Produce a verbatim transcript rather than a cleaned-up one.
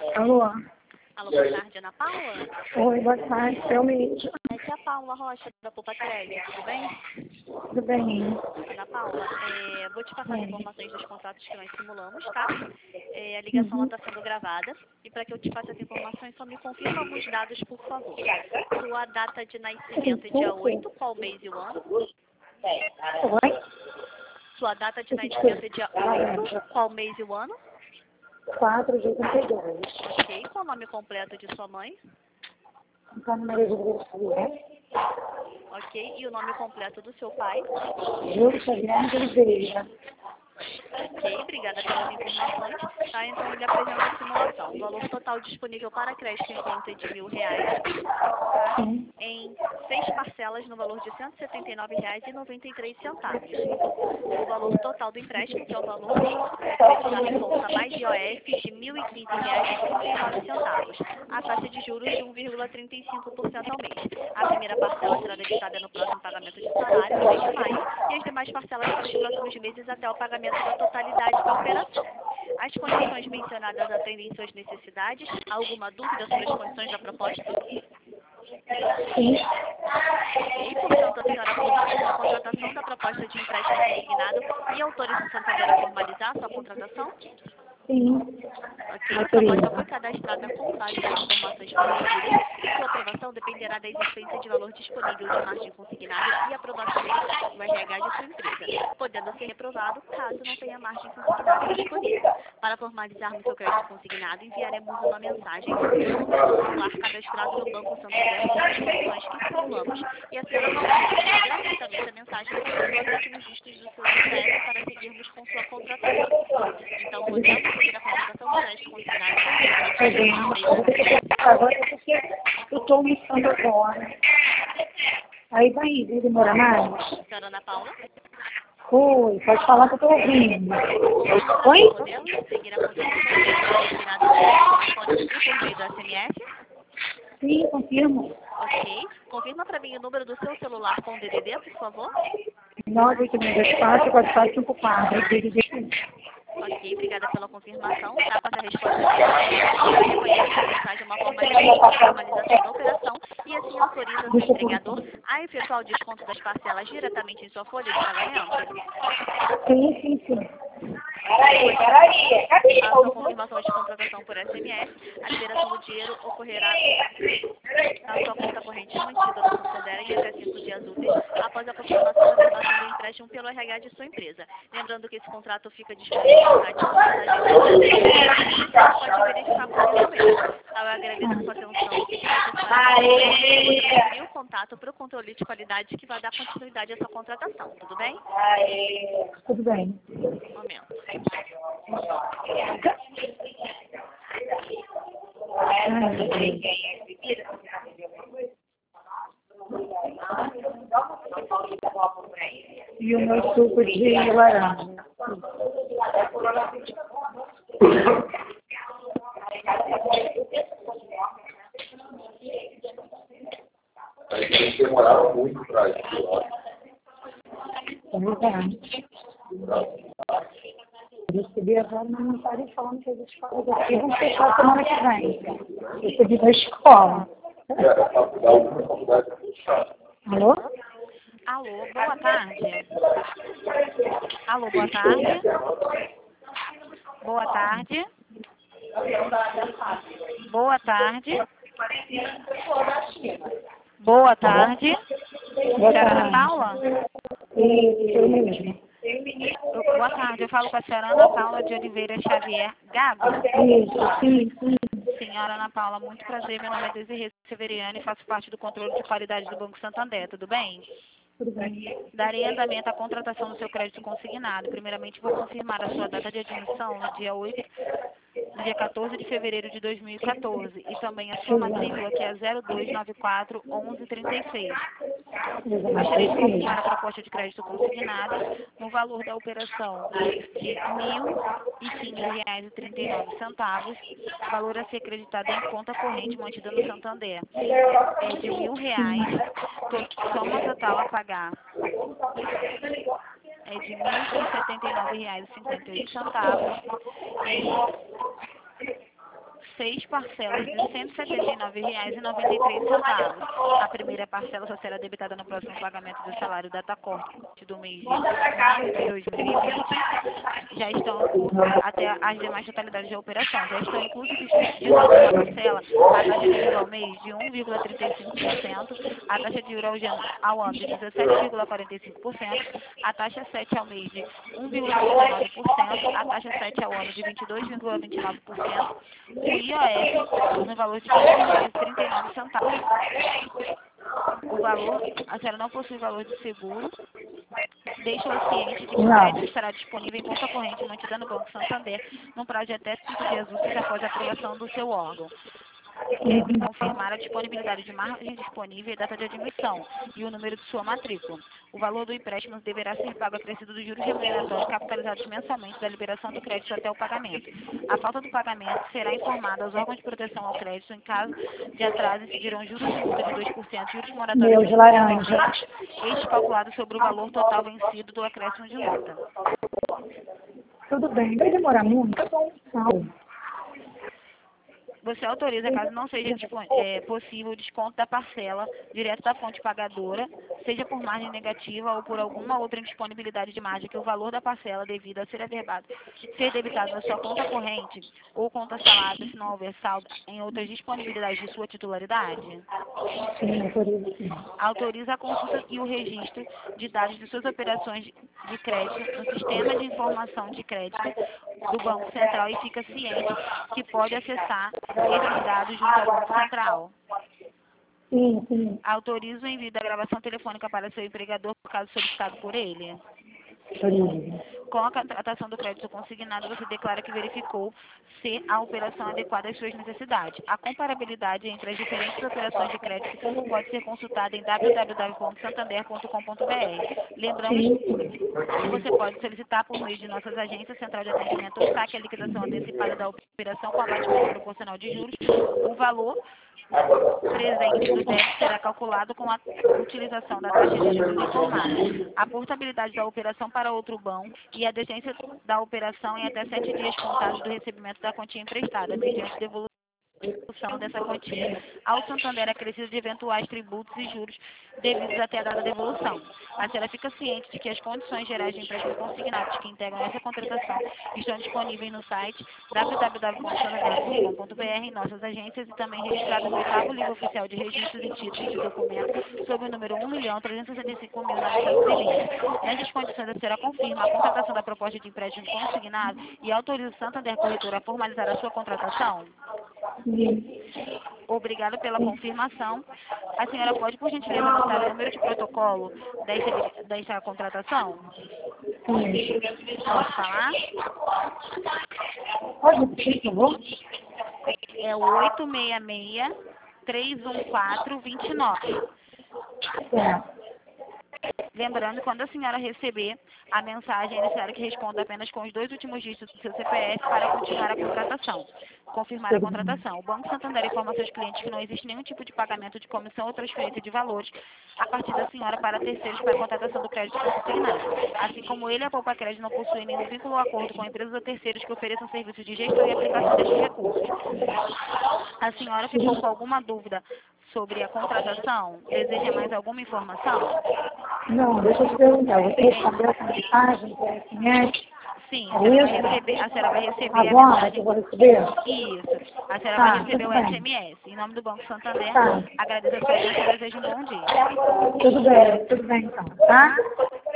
Alô? Alô, boa tarde, Ana Paula? Oi, boa tarde, eu mesmo. Aqui é a Paula Rocha, da Poupa Crédito, tudo bem? Tudo bem? Ana Paula, é, vou te passar as É. informações dos contratos que nós simulamos, tá? É, a ligação Uhum. está sendo gravada e para que eu te passe as informações, só me confirma alguns dados, por favor. Sua data de nascimento é dia oito, qual mês e o ano? Oi? Sua data de nascimento é dia oito, qual mês e o ano? quatro de oitenta e dois. Ok, qual o nome completo de sua mãe? Antônio Maria de Oliveira Xavier. Ok, e o nome completo do seu pai? Júlio Xavier de Oliveira. Ok, obrigada pelas informações. Tá, então ele apresenta a simulação. O valor total disponível para crédito em conta é de mil reais, tá? Sim. Em seis parcelas no valor de cento e setenta e nove reais e noventa e três centavos. O valor total do empréstimo, que é o valor acreditado em conta mais I O F, de mil e quinze reais e trinta e nove centavos. A taxa de juros de um vírgula trinta e cinco por cento ao mês. A primeira parcela será debitada no próximo pagamento de salário, no mês de maio, e as demais parcelas para os próximos meses até o pagamento da totalidade da operação. As condições mencionadas atendem suas necessidades? Há alguma dúvida sobre as condições da proposta? Sim. Ok, portanto, a senhora confirma a contratação da proposta de empréstimo consignado e autoriza o Santander a formalizar a sua contratação? Sim. Ok, a proposta foi cadastrada com base nas informações fornecidas e sua aprovação dependerá da existência de valor disponível de margem consignada e aprovação do R H de sua empresa, podendo ser reprovado caso não tenha margem consignada disponível. Para formalizarmos seu crédito consignado, enviaremos uma mensagem no número do celular cadastrado no Banco Santander com as condições que simulamos e a senhora poderá receber gratuitamente a mensagem com os últimos dígitos do seu C P F para seguirmos com sua contratação. Então, podemos seguir a contratação do crédito consignado com o seu Podemos. Agora é porque eu estou almoçando agora. Aí vai, vai demorar mais? Senhora Ana Paula? Oi, pode falar que eu estou ouvindo. Oi? Podemos seguir a contratação do crédito consignado com o seu telefone por meio do S M S? Sim, confirmo. Ok. Confirma para mim o número do seu celular com D D D, por favor. nove oito seis quatro quatro quatro cinco quatro. Ok, obrigada pela confirmação. Tá, após a resposta da senhora, reconhece essa mensagem uma forma de formalização da operação e assim autoriza o seu empregador a efetuar o desconto das parcelas diretamente em sua folha de pagamento? Sim, sim, sim. Peraí, peraí. A sua confirmação de contratação por S M S, a liberação do dinheiro ocorrerá na sua conta corrente mantida no Santander em até cinco dias úteis após a confirmação da renovação do empréstimo pelo R H de sua empresa. Lembrando que esse contrato fica disponível no site do Santander. Você pode verificar comigo mesmo. Eu agradeço sua atenção. Se tiver questionamento, eu vou transferir o contato para o controle de qualidade que vai dar continuidade à sua contratação. Tudo bem? Tudo bem. Um momento. E o meu suco de laranja. A gente demorava muito para isso. É verdade. Eu recebi agora uma mensagem falando que as escolas aqui vão fechar semana que vem. Eu recebi da escola. É, a faculdade, a faculdade é fechada. Alô? Alô, boa tarde. Alô, boa tarde. Boa tarde. Boa tarde. Boa tarde. Boa Senhora Ana tarde. Paula? Isso, eu mesmo. Eu- Boa tarde, eu falo com a senhora Ana Paula de Oliveira Xavier Gago. Isso, sim, sim. Senhora Ana Paula, muito prazer, meu nome é Desirê Severiano e faço parte do controle de qualidade do Banco Santander, tudo bem? Tudo bem. Darei andamento à contratação do seu crédito consignado. Primeiramente, vou confirmar a sua data de admissão no dia oito, no dia quatorze de fevereiro de dois mil e quatorze e também a sua matrícula, que é zero dois nove quatro onze trinta e seis. Gostaria de confirmar a proposta de crédito consignado no valor da operação de mil e quinze reais e trinta e nove centavos, valor a ser acreditado em conta corrente mantida no Santander. É de mil reais, to- soma total a pagar é de mil e setenta e nove reais e cinquenta e oito centavos em seis parcelas de cento e setenta e nove reais e noventa e três centavos. A primeira parcela só será debitada no próximo pagamento do salário data corte do mês de maio de dois mil e vinte. Já estão até as demais totalidades da operação. Já estão inclusos os juros da parcela, a taxa de juros ao mês de um vírgula trinta e cinco por cento, a taxa de juros ao ano de dezessete vírgula quarenta e cinco por cento, a taxa sete ao mês de um vírgula trinta e nove por cento, a taxa sete ao ano de vinte e dois vírgula vinte e nove por cento, o I O F no valor de quinze reais e trinta e nove centavos. O valor, a senhora não possui valor de seguro. Deixa-o ciente de que o crédito estará disponível em conta corrente mantida no Banco Santander num prazo de até cinco dias úteis após a aprovação do seu órgão. Deve confirmar a disponibilidade de margem disponível e data de admissão e o número de sua matrícula. O valor do empréstimo deverá ser pago acrescido dos juros remuneratórios capitalizados mensalmente da liberação do crédito até o pagamento. A falta do pagamento será informada aos órgãos de proteção ao crédito. Em caso de atraso, incidirão juros de multa de dois por cento e juros moratórios de laranja, este calculado sobre o valor total vencido do acréscimo de multa. Tudo bem. Vai demorar muito? Tá bom. Não. Você autoriza, caso não seja é, possível, o desconto da parcela direto da fonte pagadora, seja por margem negativa ou por alguma outra indisponibilidade de margem, que o valor da parcela devida a ser averbado ser debitado na sua conta corrente ou conta salada, se não houver saldo em outras disponibilidades de sua titularidade? Sim, autoriza. Autoriza a consulta e o registro de dados de suas operações de crédito no Sistema de Informação de Crédito do Banco Central e fica ciente que pode acessar esses dados junto ao Banco Central. Sim, sim. Autoriza o envio da gravação telefônica para seu empregador, por caso solicitado por ele. Autoriza. Com a contratação do crédito consignado, você declara que verificou se a operação é adequada às suas necessidades. A comparabilidade entre as diferentes operações de crédito pode ser consultada em w w w ponto santander ponto com ponto b r. Lembramos que você pode solicitar por meio de nossas agências, central de atendimento ou saque a liquidação antecipada da operação com abatimento proporcional de juros. O valor presente do débito será calculado com a utilização da taxa de juros informada. A portabilidade da operação para outro banco e a decência da operação em até sete dias contados do recebimento da quantia emprestada, mediante devolução dessa quantia ao Santander acrescido de eventuais tributos e juros devidos até a data da devolução. A senhora fica ciente de que as condições gerais de empréstimo consignados que integram essa contratação estão disponíveis no site w w w ponto santander ponto com ponto b r, em nossas agências, e também registradas no oitavo livro oficial de registros e títulos de documentos sob o número um milhão trezentos e sessenta e cinco mil novecentos e vinte. Nessas condições, a senhora confirma a contratação da proposta de empréstimo consignado e autoriza o Santander Corretora a formalizar a sua contratação? Sim. Obrigada pela confirmação. A senhora pode, por gentileza, anotar o número de protocolo desta, desta contratação? Sim. Posso falar? Pode repetir, por favor? É o oito seis seis, três um quatro, dois nove. Certo. Lembrando, quando a senhora receber a mensagem, é necessário que responda apenas com os dois últimos dígitos do seu C P F para continuar a contratação. Confirmar a contratação. O Banco Santander informa seus clientes que não existe nenhum tipo de pagamento de comissão ou transferência de valores a partir da senhora para terceiros para a contratação do crédito consignado. Assim como ele, a Poupa Crédito não possui nenhum vínculo ou acordo com empresas ou terceiros que ofereçam serviços de gestão e aplicação destes recursos. A senhora ficou com alguma dúvida sobre a contratação? Deseja mais alguma informação? Não, deixa eu te perguntar. Você respondeu essa mensagem por S M S? Sim, a senhora vai receber, a senhora vai receber a Agora mensagem. que eu vou receber? Isso. A senhora Tá, vai receber tudo o bem. S M S. Em nome do Banco Santander, Tá. agradeço a sua atenção e desejo um bom dia. Tudo bem, tudo bem então, tá?